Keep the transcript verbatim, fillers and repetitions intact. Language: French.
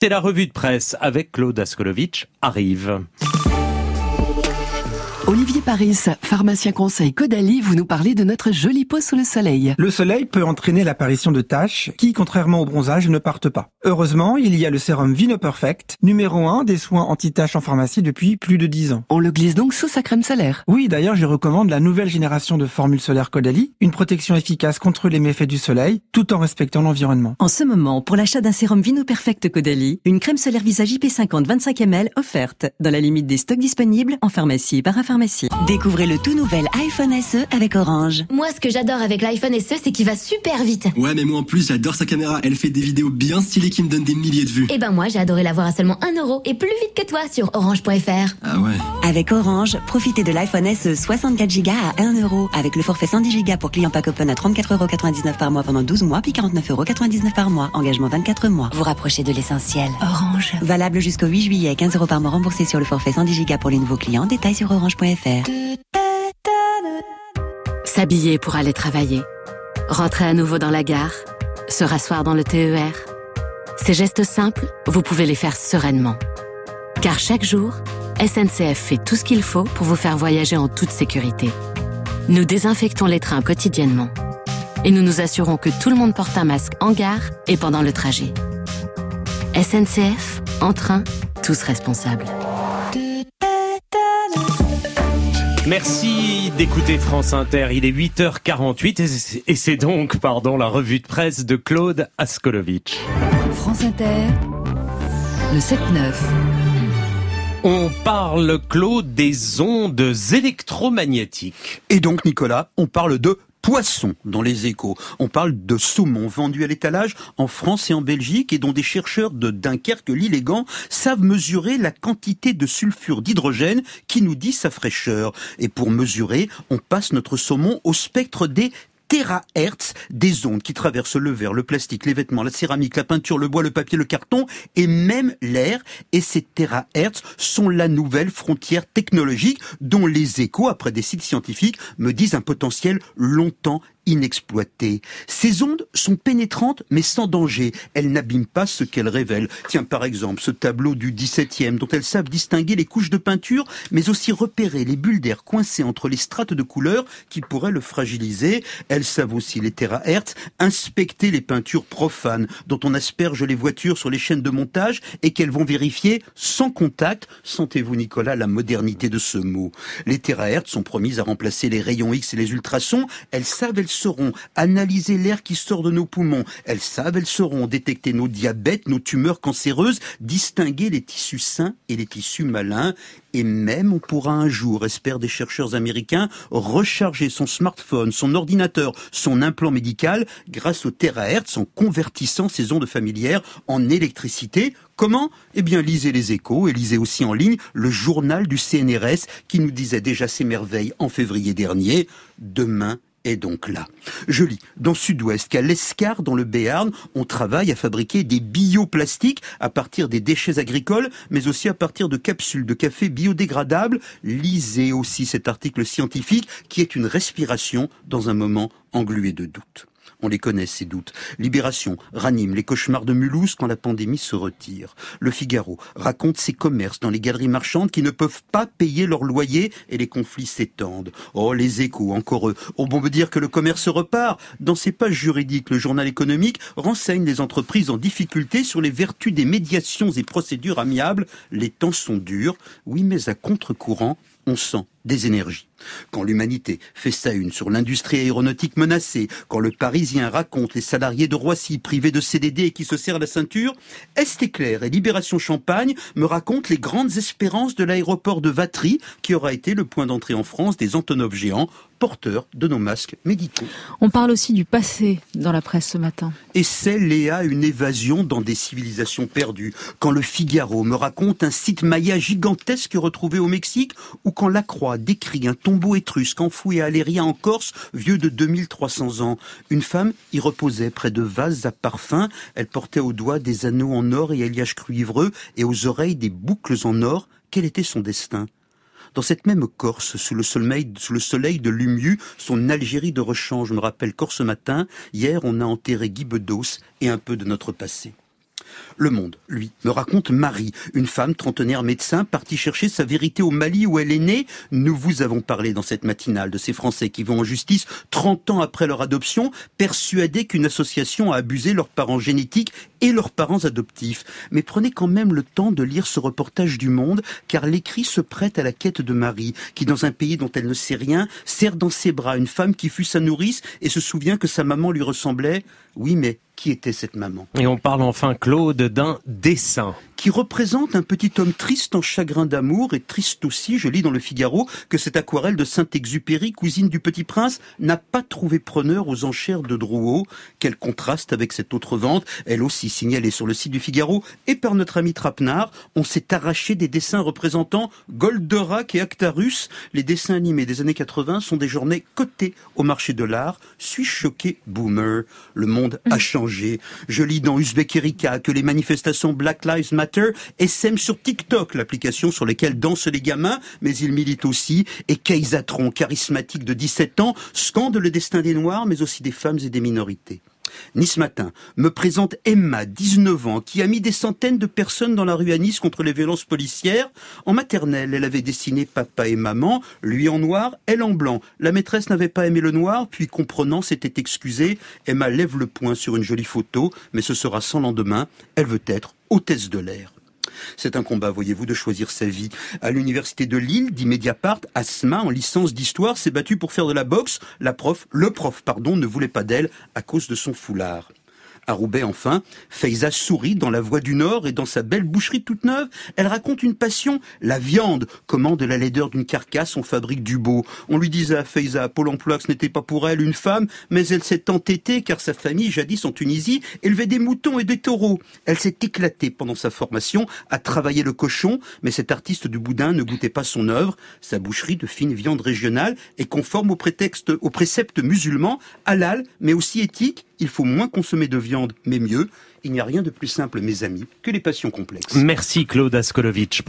C'est la revue de presse avec Claude Askolovitch arrive. Olivier Paris, pharmacien conseil Caudalie, vous nous parlez de notre jolie peau sous le soleil. Le soleil peut entraîner l'apparition de taches qui, contrairement au bronzage, ne partent pas. Heureusement, il y a le sérum Vino Perfect, numéro un des soins anti-taches en pharmacie depuis plus de dix ans. On le glisse donc sous sa crème solaire. Oui, d'ailleurs, je recommande la nouvelle génération de formules solaires Caudalie, une protection efficace contre les méfaits du soleil, tout en respectant l'environnement. En ce moment, pour l'achat d'un sérum Vino Perfect Caudalie, une crème solaire visage I P cinquante vingt-cinq millilitres offerte, dans la limite des stocks disponibles en pharmacie et parapharmacie. Découvrez le tout nouvel iPhone S E avec Orange. Moi, ce que j'adore avec l'iPhone S E, c'est qu'il va super vite. Ouais, mais moi en plus, j'adore sa caméra. Elle fait des vidéos bien stylées qui me donnent des milliers de vues. Et ben moi, j'ai adoré l'avoir à seulement un euro et plus vite que toi sur orange point f r. Ah ouais. Avec Orange, profitez de l'iPhone S E soixante-quatre giga à un euro. Avec le forfait cent dix giga pour clients pack open à trente-quatre euros quatre-vingt-dix-neuf par mois pendant douze mois, puis quarante-neuf euros quatre-vingt-dix-neuf par mois. Engagement vingt-quatre mois. Vous rapprochez de l'essentiel. Orange. Valable jusqu'au huit juillet. quinze euros par mois remboursés sur le forfait cent dix giga pour les nouveaux clients. Détails sur orange point f r. S'habiller pour aller travailler, rentrer à nouveau dans la gare, se rasseoir dans le T E R. Ces gestes simples, vous pouvez les faire sereinement. Car chaque jour, S N C F fait tout ce qu'il faut pour vous faire voyager en toute sécurité. Nous désinfectons les trains quotidiennement. Et nous nous assurons que tout le monde porte un masque en gare et pendant le trajet. S N C F, en train, tous responsables. Merci d'écouter France Inter, il est huit heures quarante-huit et c'est donc pardon, la revue de presse de Claude Askolovitch. France Inter, le sept neuf. On parle, Claude, des ondes électromagnétiques. Et donc, Nicolas, on parle de poissons dans les Échos. On parle de saumon vendu à l'étalage en France et en Belgique et dont des chercheurs de Dunkerque, l'Illégan, savent mesurer la quantité de sulfure d'hydrogène qui nous dit sa fraîcheur. Et pour mesurer, on passe notre saumon au spectre des térahertz, des ondes qui traversent le verre, le plastique, les vêtements, la céramique, la peinture, le bois, le papier, le carton et même l'air. Et ces térahertz sont la nouvelle frontière technologique dont les Échos, après des sites scientifiques, me disent un potentiel longtemps inexploité. Ces ondes sont pénétrantes mais sans danger. Elles n'abîment pas ce qu'elles révèlent. Tiens, par exemple, ce tableau du dix-septième dont elles savent distinguer les couches de peinture mais aussi repérer les bulles d'air coincées entre les strates de couleurs qui pourraient le fragiliser. Elles savent aussi, les térahertz, inspecter les peintures profanes dont on asperge les voitures sur les chaînes de montage et qu'elles vont vérifier sans contact. Sentez-vous, Nicolas, la modernité de ce mot. Les térahertz sont promises à remplacer les rayons X et les ultrasons. Elles savent, elles sauront analyser l'air qui sort de nos poumons. Elles savent, elles sauront détecter nos diabètes, nos tumeurs cancéreuses, distinguer les tissus sains et les tissus malins. Et même on pourra un jour, espèrent des chercheurs américains, recharger son smartphone, son ordinateur, son implant médical grâce aux térahertz en convertissant ces ondes familières en électricité. Comment ? Eh bien, lisez les Échos et lisez aussi en ligne le journal du C N R S qui nous disait déjà ces merveilles en février dernier. Demain est donc là. Je lis dans Sud-Ouest qu'à l'Escar, dans le Béarn, on travaille à fabriquer des bioplastiques à partir des déchets agricoles, mais aussi à partir de capsules de café biodégradables. Lisez aussi cet article scientifique qui est une respiration dans un moment englué de doute. On les connaît, ces doutes. Libération ranime les cauchemars de Mulhouse quand la pandémie se retire. Le Figaro raconte ses commerces dans les galeries marchandes qui ne peuvent pas payer leur loyer et les conflits s'étendent. Oh, les Échos, encore eux. On peut me dire que le commerce repart. Dans ses pages juridiques, le journal économique renseigne les entreprises en difficulté sur les vertus des médiations et procédures amiables. Les temps sont durs. Oui, mais à contre-courant, on sent des énergies. Quand l'humanité fait sa une sur l'industrie aéronautique menacée, quand le Parisien raconte les salariés de Roissy privés de C D D et qui se serrent la ceinture, Est Éclair et Libération Champagne me racontent les grandes espérances de l'aéroport de Vatry qui aura été le point d'entrée en France des Antonov géants porteurs de nos masques médicaux. On parle aussi du passé dans la presse ce matin. Et c'est, Léa, une évasion dans des civilisations perdues. Quand le Figaro me raconte un site maya gigantesque retrouvé au Mexique, ou quand La Croix décrit un tombeau étrusque enfoui à Aléria en Corse, vieux de deux mille trois cents ans. Une femme y reposait près de vases à parfum. Elle portait au doigt des anneaux en or et alliage cuivreux et aux oreilles des boucles en or. Quel était son destin ? Dans cette même Corse, sous le soleil, sous le soleil de Lumiu, son Algérie de rechange me rappelle qu'or ce matin, hier, on a enterré Guy Bedos et un peu de notre passé. Le Monde, lui, me raconte Marie, une femme trentenaire médecin partie chercher sa vérité au Mali où elle est née. Nous vous avons parlé dans cette matinale de ces Français qui vont en justice trente ans après leur adoption, persuadés qu'une association a abusé leurs parents génétiques et leurs parents adoptifs. Mais prenez quand même le temps de lire ce reportage du Monde, car l'écrit se prête à la quête de Marie, qui dans un pays dont elle ne sait rien, serre dans ses bras une femme qui fut sa nourrice et se souvient que sa maman lui ressemblait. Oui, mais qui était cette maman ? Et on parle enfin, Claude, d'un dessin qui représente un petit homme triste en chagrin d'amour et triste aussi, je lis dans le Figaro, que cette aquarelle de Saint-Exupéry, cousine du Petit Prince, n'a pas trouvé preneur aux enchères de Drouot. Quel contraste avec cette autre vente, elle aussi signalée sur le site du Figaro, et par notre ami Trapenard, on s'est arraché des dessins représentant Goldorak et Actarus. Les dessins animés des années quatre-vingts sont désormais cotés au marché de l'art. Suis-je choqué, boomer ? Le monde a changé. Je lis dans Uzbek Erika que les manifestations Black Lives Matter essaiment sur TikTok, l'application sur laquelle dansent les gamins, mais ils militent aussi. Et Keizatron, charismatique de dix-sept ans, scande le destin des Noirs, mais aussi des femmes et des minorités. Nice Matin me présente Emma, dix-neuf ans, qui a mis des centaines de personnes dans la rue à Nice contre les violences policières. En maternelle, elle avait dessiné papa et maman, lui en noir, elle en blanc. La maîtresse n'avait pas aimé le noir, puis comprenant, s'était excusée. Emma lève le poing sur une jolie photo, mais ce sera sans lendemain. Elle veut être hôtesse de l'air. C'est un combat, voyez-vous, de choisir sa vie. À l'université de Lille, dit Mediapart, Asma, en licence d'histoire, s'est battue pour faire de la boxe. La prof, le prof, pardon, ne voulait pas d'elle à cause de son foulard. À Roubaix, enfin, Faiza sourit dans La Voix du Nord et dans sa belle boucherie toute neuve, elle raconte une passion, la viande. Comment de la laideur d'une carcasse on fabrique du beau. On lui disait à Faiza, à Pôle emploi, que ce n'était pas pour elle une femme, mais elle s'est entêtée car sa famille, jadis en Tunisie, élevait des moutons et des taureaux. Elle s'est éclatée pendant sa formation à travailler le cochon, mais cet artiste du boudin ne goûtait pas son œuvre. Sa boucherie de fine viande régionale est conforme au prétexte, au précepte musulman, halal, mais aussi éthique. Il faut moins consommer de viande, mais mieux. Il n'y a rien de plus simple, mes amis, que les passions complexes. Merci Claude Askolovitch.